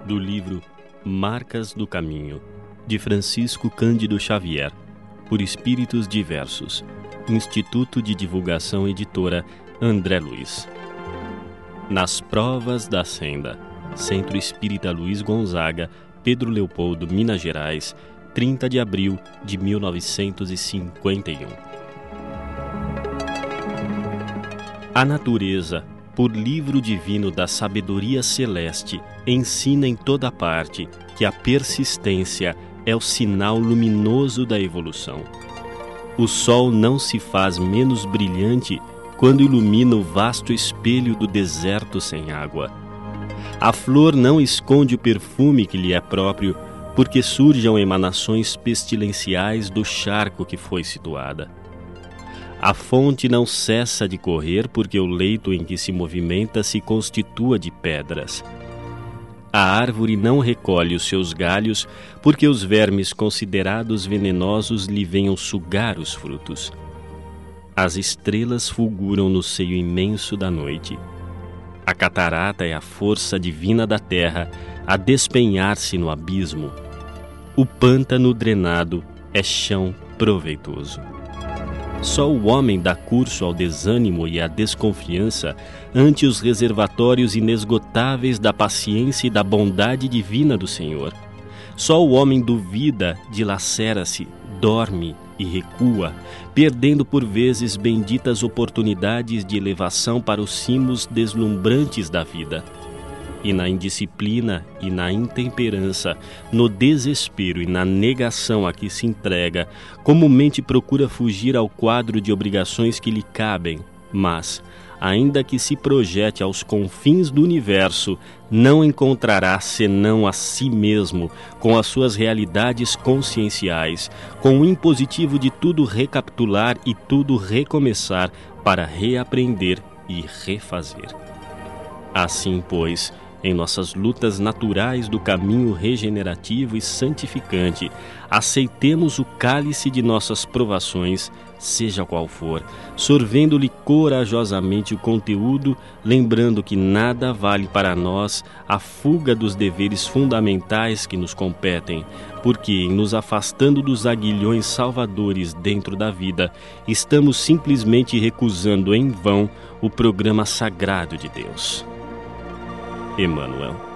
do livro Marcas do Caminho, de Francisco Cândido Xavier, por Espíritos Diversos, Instituto de Divulgação Editora André Luiz. Nas Provas da Senda, Centro Espírita Luiz Gonzaga, Pedro Leopoldo, Minas Gerais, 30 de abril de 1951. A natureza, por livro divino da sabedoria celeste, ensina em toda parte que a persistência é o sinal luminoso da evolução. O sol não se faz menos brilhante quando ilumina o vasto espelho do deserto sem água. A flor não esconde o perfume que lhe é próprio, porque surjam emanações pestilenciais do charco que foi situada. A fonte não cessa de correr porque o leito em que se movimenta se constitua de pedras. A árvore não recolhe os seus galhos porque os vermes considerados venenosos lhe venham sugar os frutos. As estrelas fulguram no seio imenso da noite. A catarata é a força divina da terra a despenhar-se no abismo. O pântano drenado é chão proveitoso. Só o homem dá curso ao desânimo e à desconfiança ante os reservatórios inesgotáveis da paciência e da bondade divina do Senhor. Só o homem duvida, dilacera-se, dorme e recua, perdendo por vezes benditas oportunidades de elevação para os cimos deslumbrantes da vida. E na indisciplina e na intemperança, no desespero e na negação a que se entrega, comumente procura fugir ao quadro de obrigações que lhe cabem, mas, ainda que se projete aos confins do universo, não encontrará senão a si mesmo, com as suas realidades conscienciais, com o impositivo de tudo recapitular e tudo recomeçar para reaprender e refazer. Assim, pois, em nossas lutas naturais do caminho regenerativo e santificante, aceitemos o cálice de nossas provações, seja qual for, sorvendo-lhe corajosamente o conteúdo, lembrando que nada vale para nós a fuga dos deveres fundamentais que nos competem, porque, em nos afastando dos aguilhões salvadores dentro da vida, estamos simplesmente recusando em vão o programa sagrado de Deus. Emmanuel.